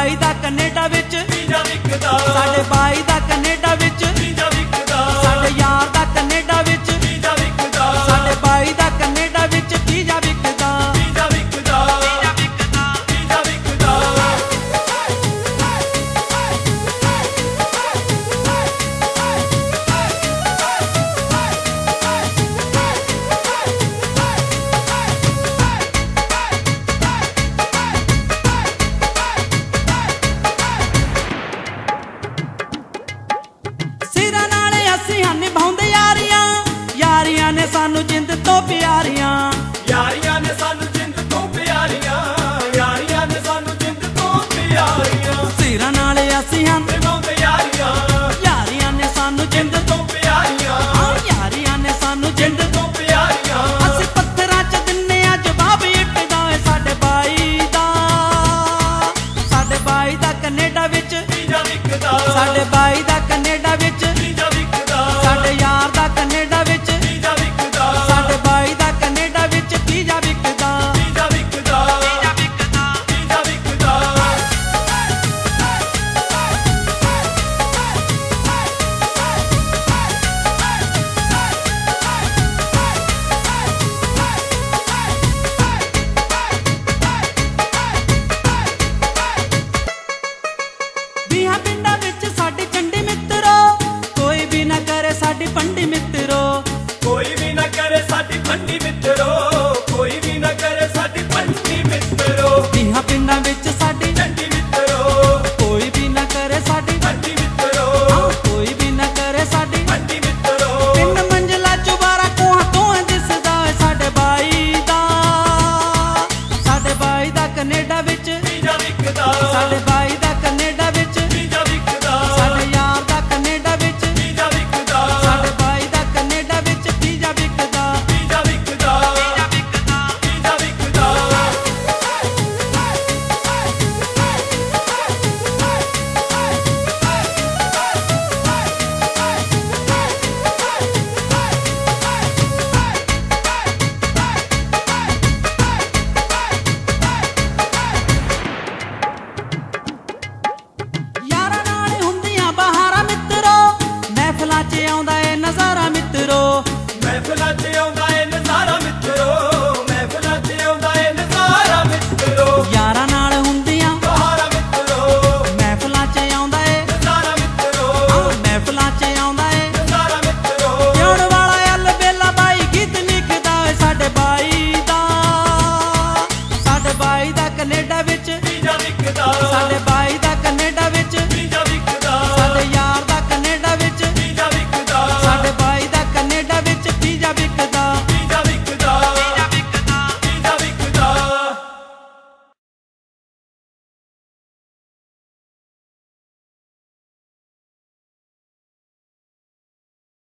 ਬਾਈ ਦਾ ਕੈਨੇਡਾ ਵਿੱਚ ਵੀਜ਼ਾ ਵਿਕਦਾ, ਸਾਡੇ ਬਾਈ ਦਾ ਕੈਨੇਡਾ ਵਿੱਚ ਵੀਜ਼ਾ ਵਿਕਦਾ, ਸਾਡੇ ਯਾਰ ਦਾ ਕੈਨੇਡਾ ਵਿੱਚ ਵੀਜ਼ਾ ਵਿਕਦਾ, ਸਾਡੇ ਬਾਈ ਦਾ ਕੈਨੇਡਾ ਵਿੱਚ ਵੀਜ਼ਾ ਵਿਕਦਾ ਵੀਜ਼ਾ ਵਿਕਦਾ, ਵੀਜ਼ਾ ਵਿਕਦਾ। ਸਿਰਾਂ ਨਾਲ ਅਸੀਂ ਹਾਂ ਨਿਭਾਉਂਦੇ ਯਾਰੀਆਂ, ਯਾਰੀਆਂ ਨੇ ਸਾਨੂੰ ਜਿੰਦ ਤੋਂ ਪਿਆਰੀਆਂ, ਯਾਰੀਆਂ ਨੇ ਸਾਨੂੰ ਜਿੰਦ ਤੋਂ ਪਿਆਰੀਆਂ, ਯਾਰੀਆਂ ਨੇ ਸਾਨੂੰ ਜਿੰਦ ਤੋਂ ਪਿਆਰੀਆਂ। ਸਿਰਾਂ ਨਾਲ ਅਸੀਂ ਹਾਂ ਨਿਭਾਉਂਦੇ ਯਾਰੀਆਂ, ਯਾਰੀਆਂ ਨੇ ਸਾਨੂੰ ਜਿੰਦ ਜਿੰਦ ਤੋਂ ਪਿਆਰੀਆਂ, ਯਾਰੀਆਂ ਨੇ ਸਾਨੂੰ ਜਿੰਦ ਜਿੰਦ ਤੋਂ ਪਿਆਰੀਆਂ। ਅਸੀਂ ਪੱਥਰਾਂ 'ਚ ਦਿੰਨੇ ਆ ਜਵਾਬ ਇੱਟਦਾ ਏ ਸਾਡੇ ਬਾਈ ਦਾ, ਸਾਡੇ ਬਾਈ ਦਾ ਕੈਨੇਡਾ ਵਿੱਚ ਵੀਜ਼ਾ ਵਿਕਦਾ, ਸਾਡੇ ਬਾਈ ਦਾ